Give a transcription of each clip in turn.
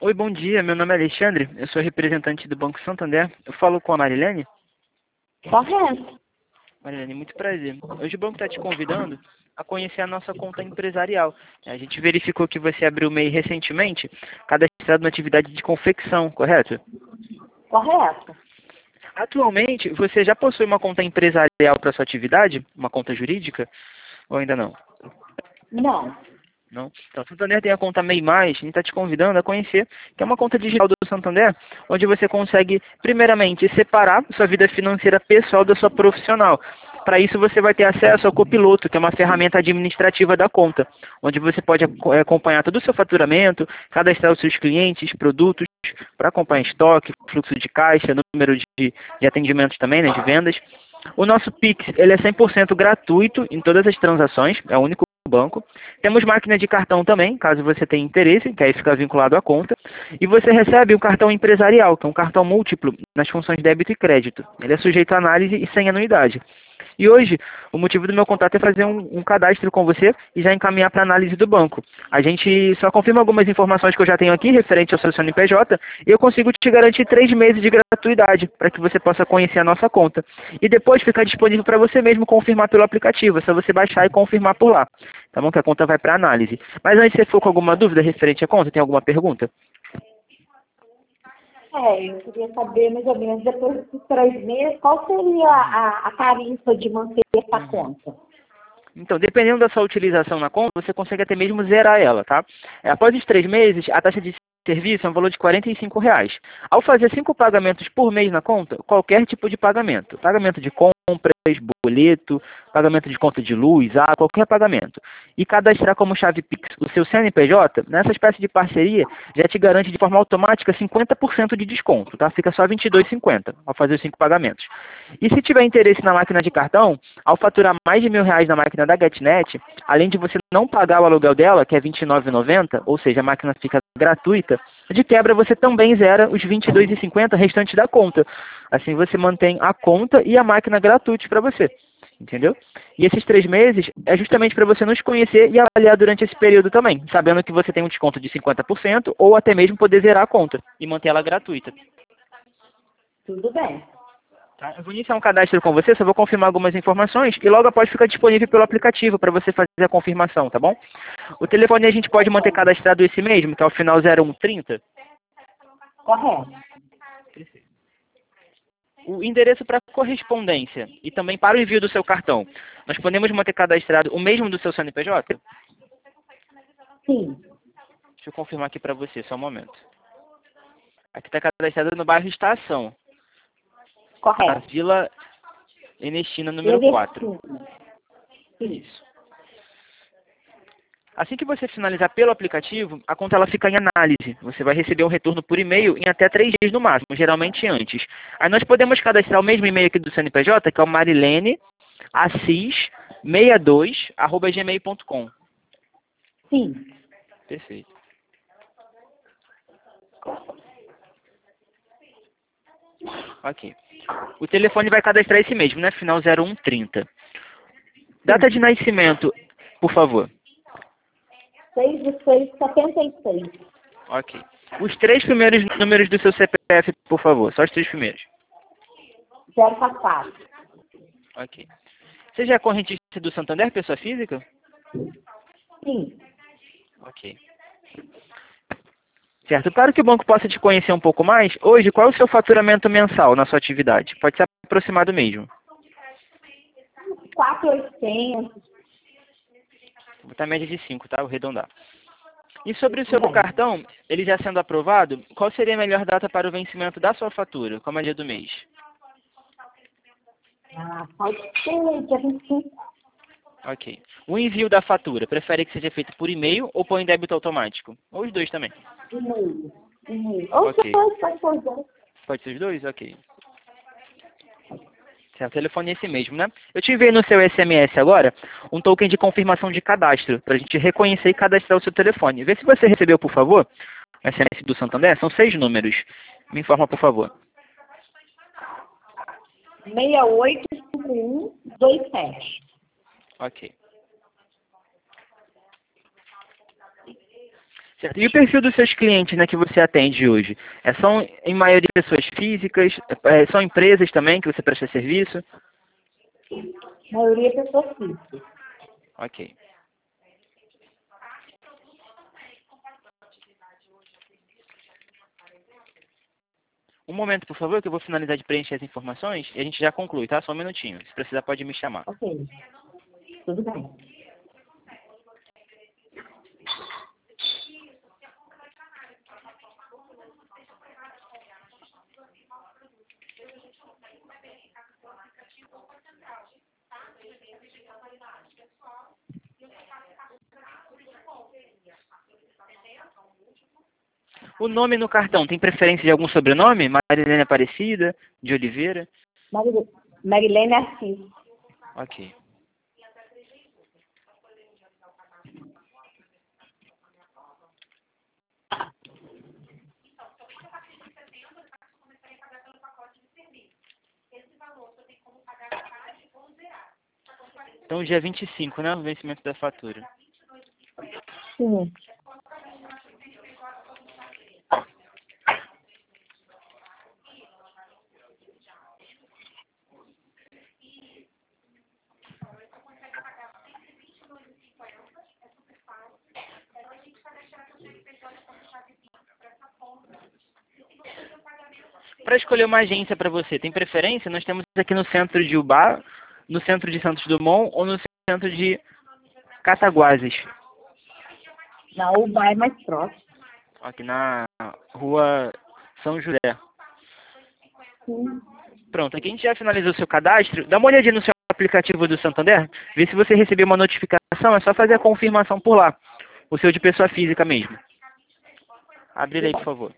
Oi, bom dia. Meu nome é Alexandre. Eu sou representante do Banco Santander. Eu falo com a Marilene. Correto. Marilene, muito prazer. Hoje o banco está te convidando a conhecer a nossa conta empresarial. A gente verificou que você abriu o MEI recentemente, cadastrado na atividade de confecção, correto? Correto. Atualmente, você já possui uma conta empresarial para sua atividade? Uma conta jurídica? Ou ainda não? Não. Não? Então, o Santander tem a conta MEI+, a gente está te convidando a conhecer, que é uma conta digital do Santander, onde você consegue, primeiramente, separar sua vida financeira pessoal da sua profissional. Para isso, você vai ter acesso ao Copiloto, que é uma ferramenta administrativa da conta, onde você pode acompanhar todo o seu faturamento, cadastrar os seus clientes, produtos, para acompanhar estoque, fluxo de caixa, número de atendimentos também, né, de vendas. O nosso Pix, ele é 100% gratuito em todas as transações, é o único banco. Temos máquina de cartão também, caso você tenha interesse, que aí fica vinculado à conta. E você recebe um cartão empresarial, que é um cartão múltiplo nas funções débito e crédito. Ele é sujeito a análise e sem anuidade. E hoje, o motivo do meu contato é fazer um cadastro com você e já encaminhar para análise do banco. A gente só confirma algumas informações que eu já tenho aqui, referente ao seu CNPJ, e eu consigo te garantir 3 meses de gratuidade, para que você possa conhecer a nossa conta. E depois fica disponível para você mesmo confirmar pelo aplicativo, é só você baixar e confirmar por lá. Tá bom? Que a conta vai para análise. Mas antes, se você for com alguma dúvida referente à conta, tem alguma pergunta? Eu queria saber mais ou menos, depois dos 3 meses, qual seria a tarifa de manter essa conta? Então, dependendo da sua utilização na conta, você consegue até mesmo zerar ela, tá? Após os 3 meses, a taxa de serviço é um valor de R$ 45. Ao fazer 5 pagamentos por mês na conta, qualquer tipo de pagamento, pagamento de compras, boleto, pagamento de conta de luz, água, qualquer pagamento, e cadastrar como chave Pix o seu CNPJ, nessa espécie de parceria, já te garante de forma automática 50% de desconto, tá? Fica só R$ 22,50 ao fazer os 5 pagamentos. E se tiver interesse na máquina de cartão, ao faturar mais de R$ 1.000 na máquina da GetNet, além de você não pagar o aluguel dela, que é R$ 29,90, ou seja, a máquina fica gratuita, de quebra você também zera os R$ 22,50 restantes da conta. Assim você mantém a conta e a máquina gratuitos para você. Entendeu? E esses 3 meses é justamente para você nos conhecer e avaliar durante esse período também, sabendo que você tem um desconto de 50% ou até mesmo poder zerar a conta e manter ela gratuita. Tudo bem. Tá? Eu vou iniciar um cadastro com você, só vou confirmar algumas informações e logo após fica disponível pelo aplicativo para você fazer a confirmação, tá bom? O telefone a gente pode manter cadastrado esse mesmo, que é o final 0130. Correto. O endereço para correspondência e também para o envio do seu cartão, nós podemos manter cadastrado o mesmo do seu CNPJ? Sim. Deixa eu confirmar aqui para você, só um momento. Aqui está cadastrado no bairro Estação, na Correto. Vila Ernestina, número 4. Isso. Assim que você finalizar pelo aplicativo, a conta ela fica em análise. Você vai receber um retorno por e-mail em até 3 dias no máximo, geralmente antes. Aí nós podemos cadastrar o mesmo e-mail aqui do CNPJ, que é o marileneassis62@gmail.com. Sim. Perfeito. Ok. O telefone vai cadastrar esse mesmo, né? Final 0130. Data de nascimento, por favor. 6/6/76. Ok. Os 3 primeiros números do seu CPF, por favor. Só os 3 primeiros. 0/4. Ok. Você já é correntista do Santander, pessoa física? Sim. Ok. Certo. Para que o banco possa te conhecer um pouco mais, hoje, qual é o seu faturamento mensal na sua atividade? Pode ser aproximado mesmo. 4.800. Vou botar a média de 5, tá? Vou arredondar. E sobre o seu cartão, ele já sendo aprovado, qual seria a melhor data para o vencimento da sua fatura? Qual é o dia do mês? Pode ser dia 25. Ok. O envio da fatura, prefere que seja feito por e-mail ou por débito automático? Ou os dois também? E-mail. Ou Ok. depois, pode ser os dois. Pode ser os dois? Ok. Certo, o telefone é esse mesmo, né? Eu te enviei no seu SMS agora um token de confirmação de cadastro, para a gente reconhecer e cadastrar o seu telefone. Vê se você recebeu, por favor, o SMS do Santander. São 6 números. Me informa, por favor. 685127. Ok. Certo. E o perfil dos seus clientes, né, que você atende hoje? São, em maioria, pessoas físicas? São empresas também que você presta serviço? A maioria é pessoa física. Ok. Um momento, por favor, que eu vou finalizar de preencher as informações e a gente já conclui, tá? Só um minutinho. Se precisar, pode me chamar. Ok, tudo bem. O nome no cartão, tem preferência de algum sobrenome? Marilene Aparecida, de Oliveira? Marilene Assis. Ok. Então, dia 25, né? O vencimento da fatura. Sim. Para escolher uma agência para você, tem preferência? Nós temos aqui no centro de Ubá, no centro de Santos Dumont ou no centro de Cataguases. Na UBA é mais próximo. Aqui na rua São José. Sim. Pronto, aqui a gente já finalizou o seu cadastro. Dá uma olhadinha no seu aplicativo do Santander. Vê se você recebeu uma notificação. É só fazer a confirmação por lá. O seu de pessoa física mesmo. Abre ele aí, por favor.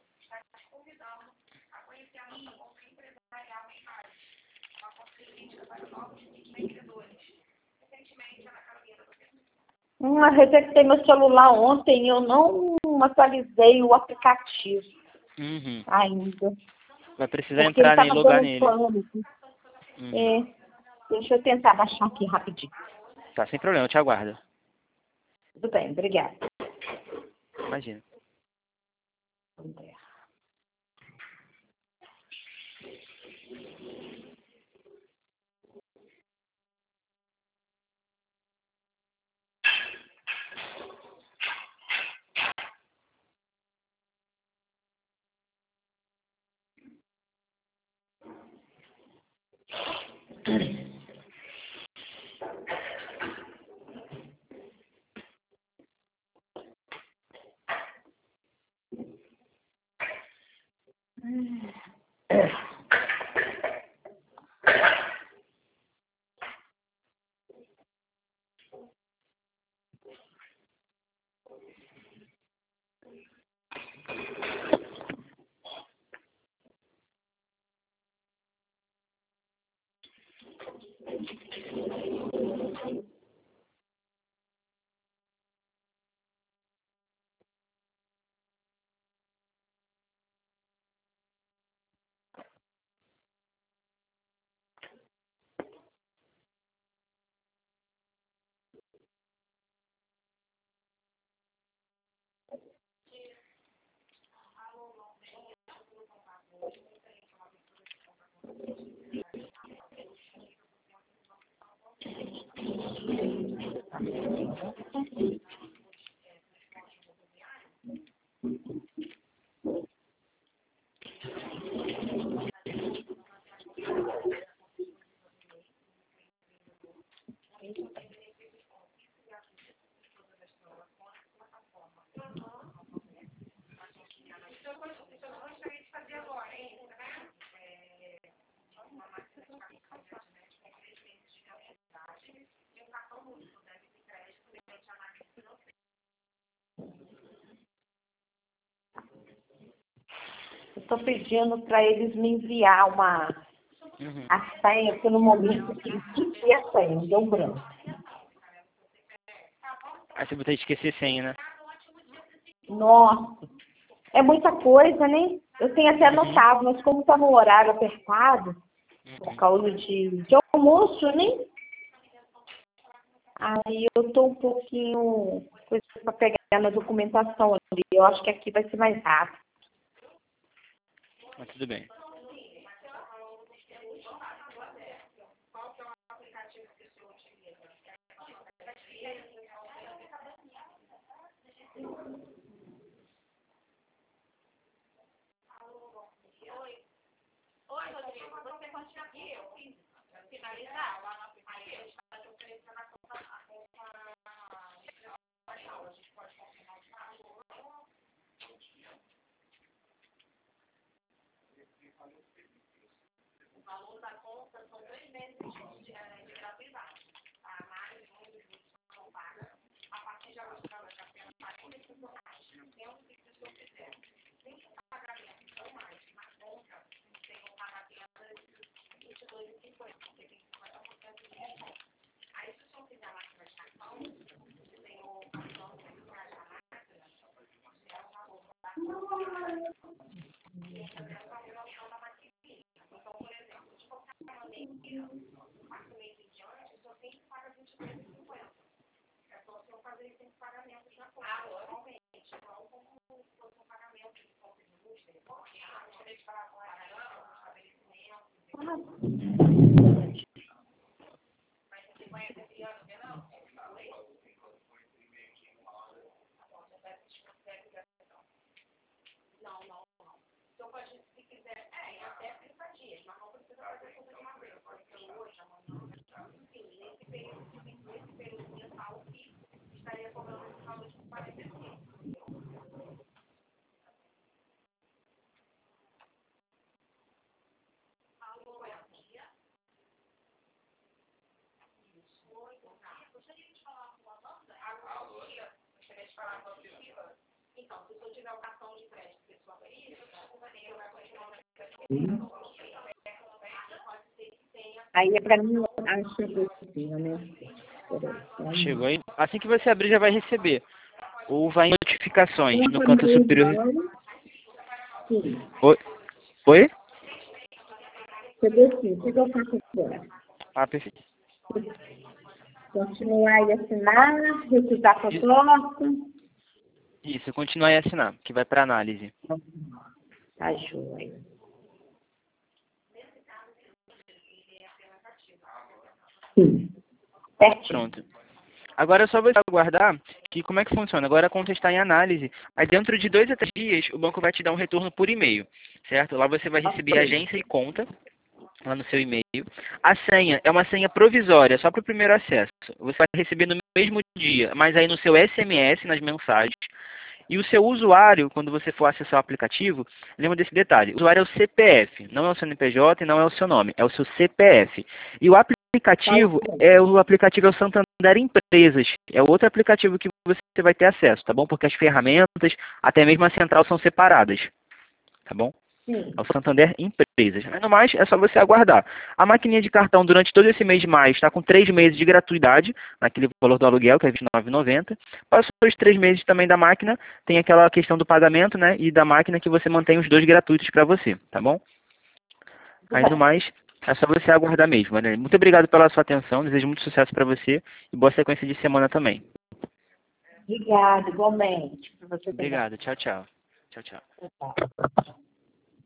Eu resetei meu celular ontem e eu não atualizei o aplicativo Uhum. ainda. Vai precisar Porque ele entrar nele, estava logar dando nele. plano. Uhum. Deixa eu tentar baixar aqui rapidinho. Tá, sem problema, eu te aguardo. Tudo bem, obrigada. Imagina. Estou pedindo para eles me enviar a senha, porque no momento que esqueci a senha, deu branco. Aí você vai ter que esquecer senha, né? Nossa, é muita coisa, né? Eu tenho até anotado, mas como está no horário apertado, por causa de almoço, né? Aí eu estou um pouquinho coisa para pegar na documentação ali. Eu acho que aqui vai ser mais rápido. Mas tudo bem. Aí é para mim, acho que né? Chegou aí. Assim que você abrir, já vai receber. Ou vai em notificações no canto superior. Sim. Oi? Oi? Chegou sim. O que eu faço agora? Ah, perfeito. Continuar e assinar, recusar proposta. Isso, continuar e assinar, que vai para análise. Tá joia. Sim. Certinho. Pronto. Agora é só você aguardar que como é que funciona. Agora a conta está em análise. Aí dentro de 2 a 3 dias, o banco vai te dar um retorno por e-mail, certo? Lá você vai receber agência e conta, lá no seu e-mail. A senha é uma senha provisória, só para o primeiro acesso. Você vai receber no mesmo dia, mas aí no seu SMS, nas mensagens. E o seu usuário, quando você for acessar o aplicativo, lembra desse detalhe. O usuário é o CPF, não é o seu CNPJ e não é o seu nome, é o seu CPF. E o aplicativo é o Santander Empresas. É outro aplicativo que você vai ter acesso, tá bom? Porque as ferramentas, até mesmo a central, são separadas, tá bom? Sim. É o Santander Empresas. Mas no mais, é só você aguardar. A maquininha de cartão, durante todo esse mês de maio, está com 3 meses de gratuidade, naquele valor do aluguel, que é R$29,90. Passou os 3 meses também da máquina, tem aquela questão do pagamento, né? E da máquina que você mantém os 2 gratuitos para você, tá bom? Aí no mais, é só você aguardar mesmo, né? Muito obrigado pela sua atenção, desejo muito sucesso para você e boa sequência de semana também. Obrigada, igualmente. Pra você também. Obrigado, tchau, tchau. Tchau, tchau. Tchau.